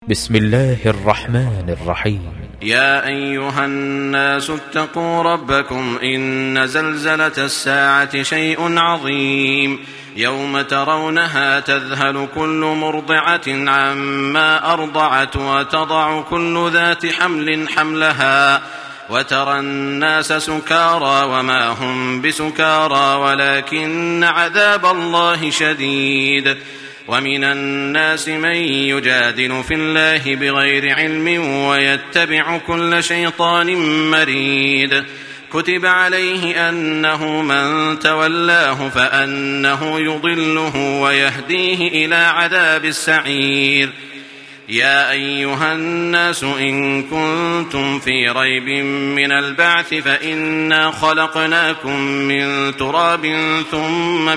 بسم الله الرحمن الرحيم. يا أيها الناس اتقوا ربكم إن زلزلة الساعة شيء عظيم يوم ترونها تذهل كل مرضعة عما أرضعت وتضع كل ذات حمل حملها وترى الناس سكارى وما هم بسكارى ولكن عذاب الله شديد. ومن الناس من يجادل في الله بغير علم ويتبع كل شيطان مريد. كتب عليه أنه من تولاه فأنه يضله ويهديه إلى عذاب السعير. يا أيها الناس إن كنتم في ريب من البعث فإنا خلقناكم من تراب ثم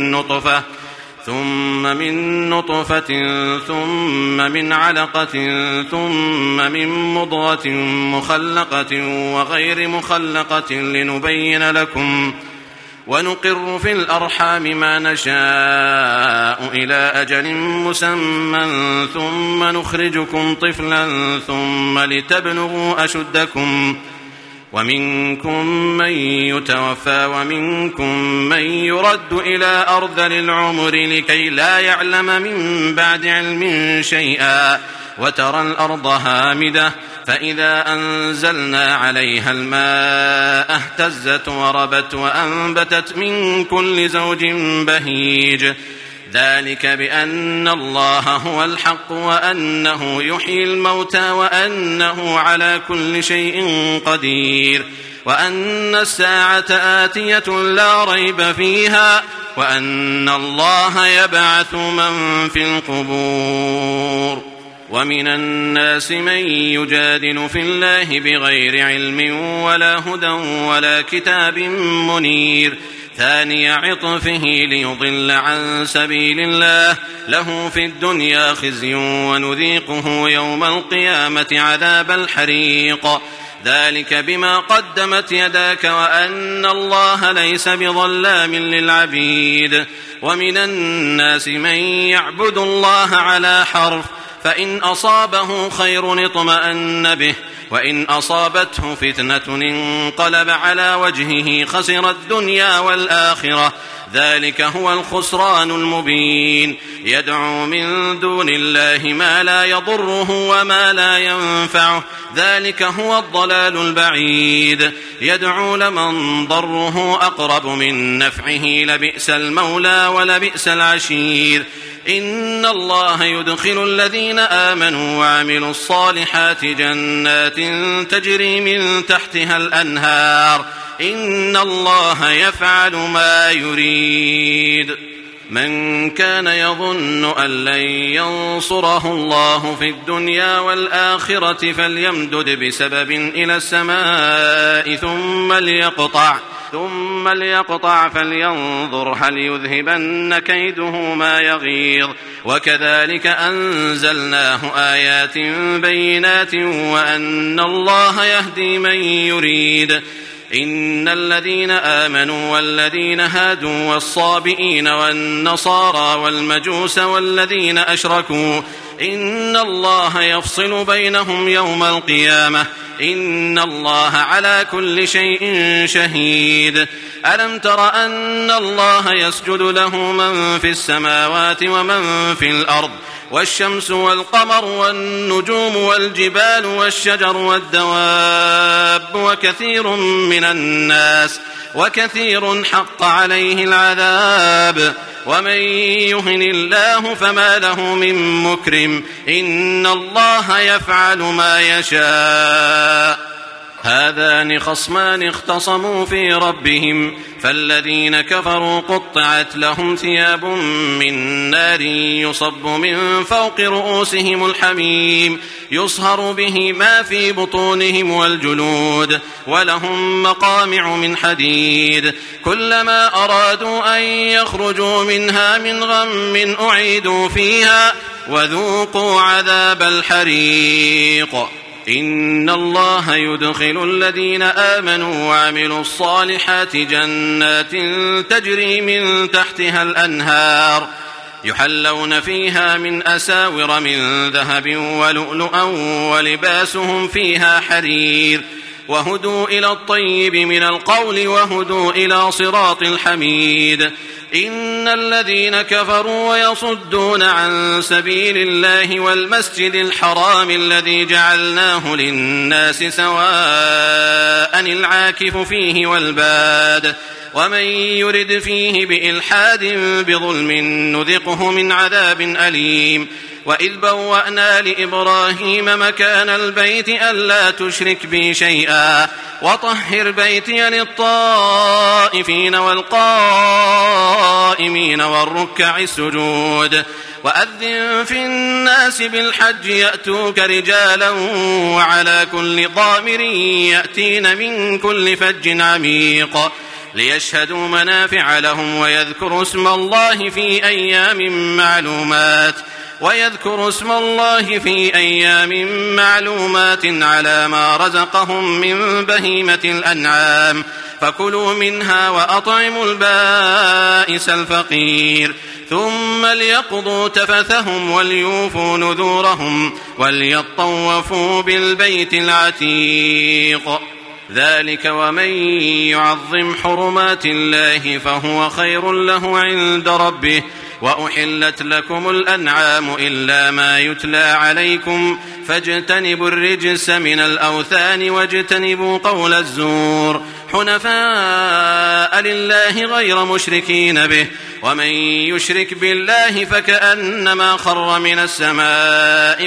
من نطفة ثم من علقة ثم من مضغة مخلقة وغير مخلقة لنبين لكم ونقر في الأرحام ما نشاء إلى أجل مسمى ثم نخرجكم طفلا ثم لتبلغوا أشدكم ومنكم من يتوفى ومنكم من يرد إلى أرذل العمر لكي لا يعلم من بعد علم شيئا. وترى الأرض هامدة فإذا أنزلنا عليها الماء اهتزت وربت وأنبتت من كل زوج بهيج. ذلك بأن الله هو الحق وأنه يحيي الموتى وأنه على كل شيء قدير وأن الساعة آتية لا ريب فيها وأن الله يبعث من في القبور. ومن الناس من يجادل في الله بغير علم ولا هدى ولا كتاب منير. ثاني عطفه ليضل عن سبيل الله له في الدنيا خزي ونذيقه يوم القيامة عذاب الحريق. ذلك بما قدمت يداك وأن الله ليس بظلام للعبيد. ومن الناس من يعبد الله على حرف فإن أصابه خير اطمأن به وإن أصابته فتنة انقلب على وجهه خسر الدنيا والآخرة. ذلك هو الخسران المبين. يدعو من دون الله ما لا يضره وما لا ينفعه ذلك هو الضلال البعيد. يدعو لمن ضره أقرب من نفعه لبئس المولى ولبئس العشير. إن الله يدخل الذين آمنوا وعملوا الصالحات جنات تجري من تحتها الأنهار إن الله يفعل ما يريد. من كان يظن أن لن ينصره الله في الدنيا والآخرة فليمدد بسبب إلى السماء ثم ليقطع فلينظر هل يذهبن كيده ما يغيظ. وكذلك أنزلناه آيات بينات وأن الله يهدي من يريد. إن الذين آمنوا والذين هادوا والصابئين والنصارى والمجوس والذين أشركوا إن الله يفصل بينهم يوم القيامة إن الله على كل شيء شهيد. ألم تر أن الله يسجد له من في السماوات ومن في الأرض والشمس والقمر والنجوم والجبال والشجر والدواب وكثير حق عليه العذاب. ومن يهن الله فما له من مكرم إن الله يفعل ما يشاء. هذان خصمان اختصموا في ربهم فالذين كفروا قطعت لهم ثياب من نار يصب من فوق رؤوسهم الحميم يصهر به ما في بطونهم والجلود ولهم مقامع من حديد كلما أرادوا أن يخرجوا منها من غم أعيدوا فيها وذوقوا عذاب الحريق. إن الله يدخل الذين آمنوا وعملوا الصالحات جنات تجري من تحتها الأنهار يحلون فيها من أساور من ذهب ولؤلؤا ولباسهم فيها حرير وهدوا إلى الطيب من القول وهدوا إلى صراط الحميد. إن الذين كفروا ويصدون عن سبيل الله والمسجد الحرام الذي جعلناه للناس سواء العاكف فيه والباد ومن يرد فيه بإلحاد بظلم نذقه من عذاب أليم. وإذ بوأنا لإبراهيم مكان البيت ألا تشرك بي شيئا وطهر بيتي للطائفين والقائمين والركع السجود وأذن في الناس بالحج يأتوك رجالا وعلى كل ضامر يأتين من كل فج عميق ليشهدوا منافع لهم ويذكروا اسم الله في أيام معلومات على ما رزقهم من بهيمة الأنعام فكلوا منها وأطعموا البائس الفقير ثم ليقضوا تفثهم وليوفوا نذورهم وليطوفوا بالبيت العتيق. ذلك ومن يعظم حرمات الله فهو خير له عند ربه. وأحلت لكم الأنعام إلا ما يتلى عليكم فاجتنبوا الرجس من الأوثان واجتنبوا قول الزور حنفاء لله غير مشركين به ومن يشرك بالله فكأنما خر من السماء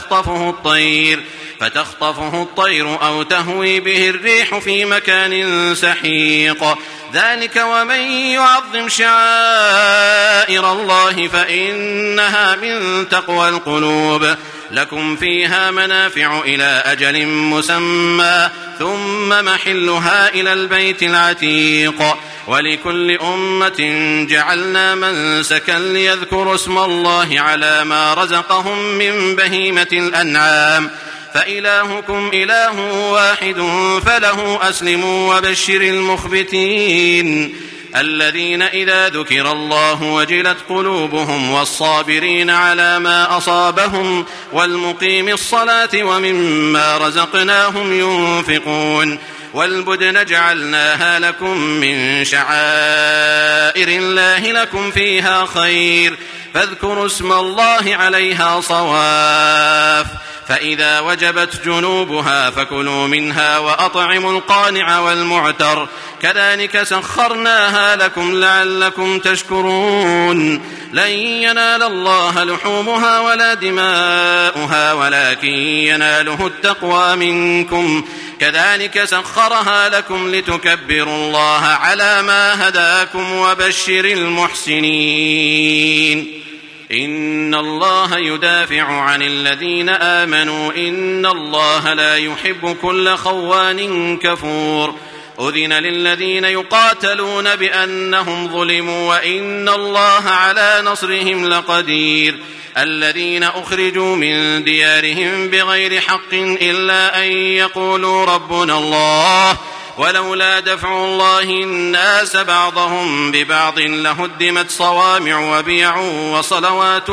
فتخطفه الطير أو تهوي به الريح في مكان سحيق. ذلك ومن يعظم شعائر الله فإنها من تقوى القلوب. لكم فيها منافع إلى أجل مسمى ثم محلها إلى البيت العتيق. ولكل أمة جعلنا منسكا ليذكروا اسم الله على ما رزقهم من بهيمة الأنعام فإلهكم إله واحد فله أسلموا وبشر المخبتين الذين إذا ذكر الله وجلت قلوبهم والصابرين على ما أصابهم والمقيم الصلاة ومما رزقناهم ينفقون. والبدن جعلناها لكم من شعائر الله لكم فيها خير فاذكروا اسم الله عليها صواف فإذا وجبت جنوبها فكلوا منها وأطعموا القانع والمعتر كذلك سخرناها لكم لعلكم تشكرون. لن ينال الله لحومها ولا دماؤها ولكن يناله التقوى منكم كذلك سخرها لكم لتكبروا الله على ما هداكم وبشر المحسنين. إن الله يدافع عن الذين آمنوا إن الله لا يحب كل خوان كفور. أذن للذين يقاتلون بأنهم ظلموا وإن الله على نصرهم لقدير. الذين أخرجوا من ديارهم بغير حق إلا أن يقولوا ربنا الله ولولا دفع الله الناس بعضهم ببعض لهدمت صوامع وبيع وصلوات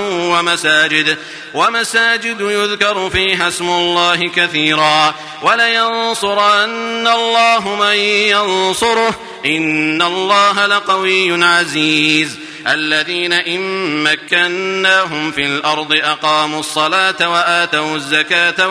ومساجد يذكر فيها اسم الله كثيرا ولينصرن الله من ينصره إن الله لقوي عزيز. الذين إن مكناهم في الأرض أقاموا الصلاة وآتوا الزكاة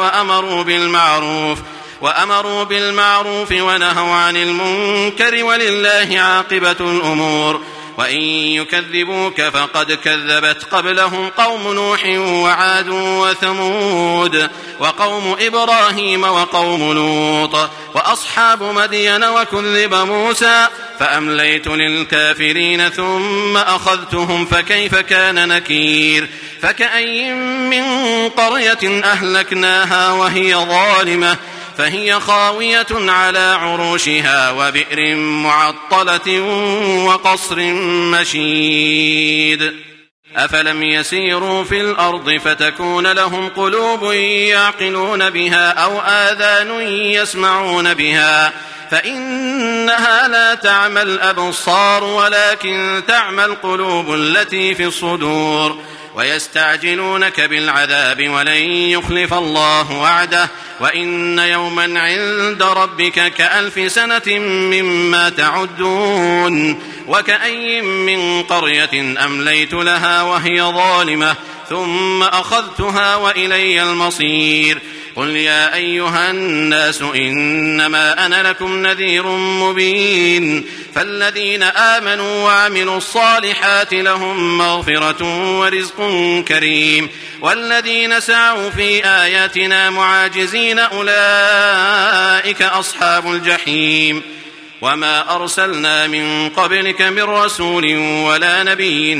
وأمروا بالمعروف ونهوا عن المنكر ولله عاقبة الأمور. وإن يكذبوك فقد كذبت قبلهم قوم نوح وعاد وثمود وقوم إبراهيم وقوم لوط وأصحاب مدين وكذب موسى فأمليت للكافرين ثم أخذتهم فكيف كان نكير. فكأي من قرية أهلكناها وهي ظالمة فهي خاوية على عروشها وبئر معطلة وقصر مشيد. أفلم يسيروا في الأرض فتكون لهم قلوب يعقلون بها أو آذان يسمعون بها فإنها لا تعمى الأبصار ولكن تعمى القلوب التي في الصدور. ويستعجلونك بالعذاب ولن يخلف الله وعده وإن يوما عند ربك كألف سنة مما تعدون. وكأي من قرية أمليت لها وهي ظالمة ثم أخذتها وإلي المصير. قل يا أيها الناس إنما أنا لكم نذير مبين. فالذين آمنوا وعملوا الصالحات لهم مغفرة ورزق كريم والذين سعوا في آياتنا معاجزين أولئك أصحاب الجحيم. وما أرسلنا من قبلك من رسول ولا نبي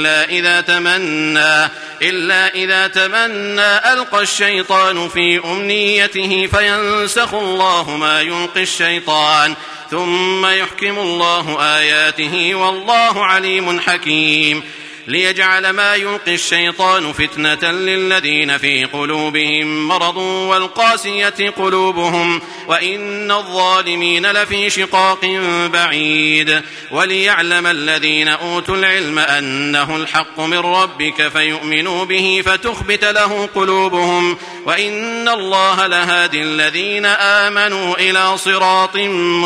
إلا إذا تمنى ألقى الشيطان في أمنيته فينسخ الله ما يلقي الشيطان ثم يحكم الله آياته والله عليم حكيم. ليجعل ما يلقي الشيطان فتنة للذين في قلوبهم مرض والقاسية قلوبهم وإن الظالمين لفي شقاق بعيد. وليعلم الذين أوتوا العلم أنه الحق من ربك فيؤمنوا به فتخبت له قلوبهم وإن الله لهادي الذين آمنوا إلى صراط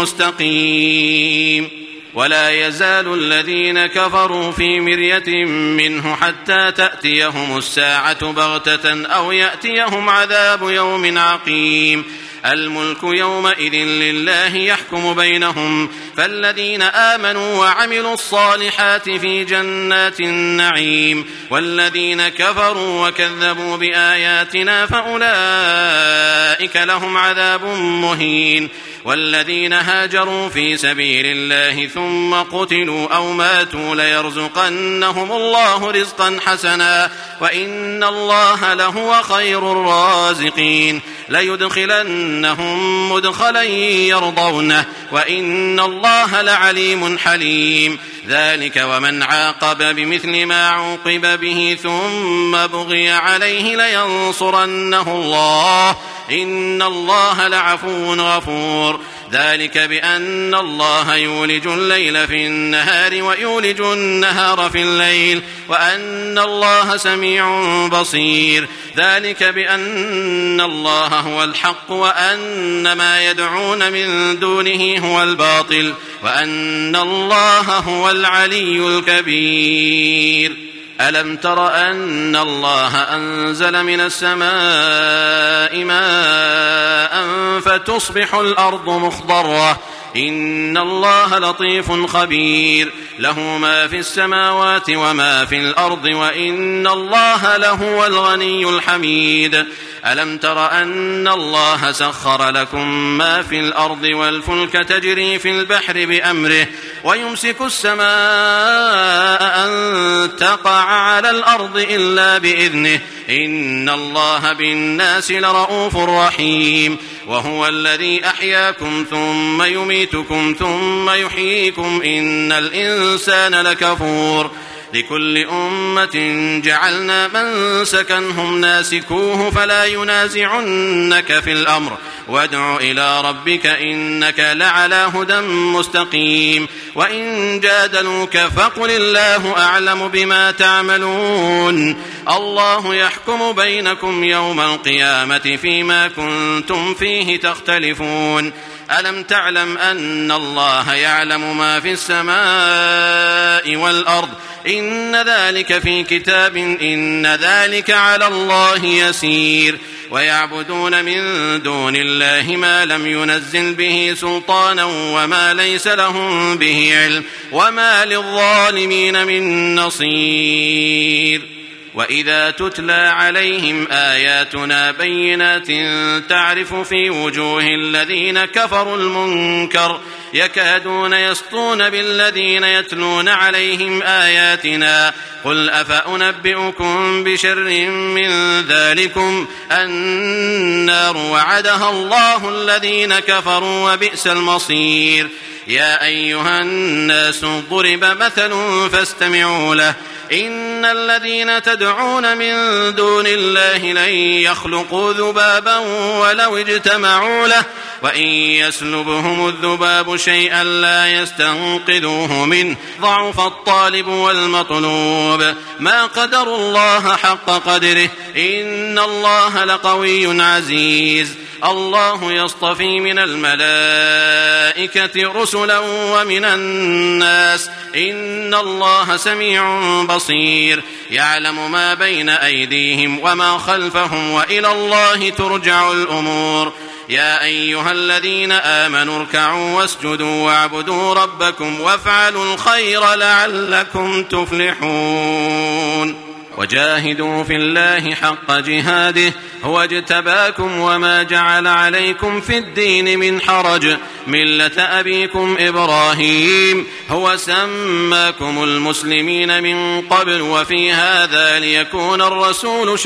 مستقيم. ولا يزال الذين كفروا في مرية منه حتى تأتيهم الساعة بغتة أو يأتيهم عذاب يوم عقيم. الملك يومئذ لله يحكم بينهم. فالذين آمنوا وعملوا الصالحات في جنات النعيم والذين كفروا وكذبوا بآياتنا فأولئك لهم عذاب مهين. والذين هاجروا في سبيل الله ثم قتلوا أو ماتوا ليرزقنهم الله رزقا حسنا وإن الله لهو خير الرازقين. ليدخلنهم مدخلا يرضونه وإن الله لعليم حليم. ذلك ومن عاقب بمثل ما عوقب به ثم بغي عليه لينصرنه الله إن الله لعفو غفور. ذلك بأن الله يولج الليل في النهار ويولج النهار في الليل وأن الله سميع بصير. ذلك بأن الله هو الحق وأن ما يدعون من دونه هو الباطل وأن الله هو العلي الكبير. ألم تر أن الله أنزل من السماء ماء فتصبح الأرض مخضرة إن الله لطيف خبير. له ما في السماوات وما في الأرض وإن الله لهو الغني الحميد. ألم تر أن الله سخر لكم ما في الأرض والفلك تجري في البحر بأمره ويمسك السماء أن تقع على الأرض إلا بإذنه إن الله بالناس لرؤوف رحيم. وهو الذي أحياكم ثم يميتكم ثم يحييكم إن الإنسان لكفور. لكل أمة جعلنا منسكا هم ناسكوه فلا ينازعنك في الأمر وادع إلى ربك إنك لعلى هدى مستقيم. وإن جادلوك فقل الله أعلم بما تعملون. الله يحكم بينكم يوم القيامة فيما كنتم فيه تختلفون. ألم تعلم أن الله يعلم ما في السماء والأرض إن ذلك في كتاب إن ذلك على الله يسير. ويعبدون من دون الله ما لم ينزل به سلطانا وما ليس لهم به علم وما للظالمين من نصير. وإذا تتلى عليهم آياتنا بينات تعرف في وجوه الذين كفروا المنكر يكادون يسطون بالذين يتلون عليهم آياتنا قل أفأنبئكم بشر من ذلكم النار وعدها الله الذين كفروا وبئس المصير. يا أيها الناس ضرب مثل فاستمعوا له إن الذين تدعون من دون الله لن يخلقوا ذبابا ولو اجتمعوا له وإن يسلبهم الذباب شيئا لا يستنقذوه منه ضعف الطالب والمطلوب ما قدر الله حق قدره إن الله لقوي عزيز الله يصطفي من الملائكة رسلا ومن الناس إن الله سميع بصير يعلم ما بين أيديهم وما خلفهم وإلى الله ترجع الأمور يا أيها الذين آمنوا اركعوا واسجدوا واعبدوا ربكم وافعلوا الخير لعلكم تفلحون وجاهدوا في الله حق جهاده هو اجتباكم وما جعل عليكم في الدين من حرج ملة أبيكم إبراهيم هو سماكم المسلمين من قبل وفي هذا ليكون الرسول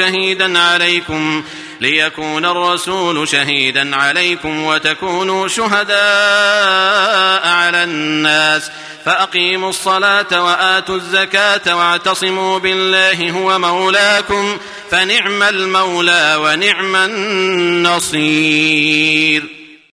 شهيدا عليكم وتكونوا شهداء على الناس فأقيموا الصلاة وآتوا الزكاة واعتصموا بالله هو مولاكم فنعم المولى ونعم النصير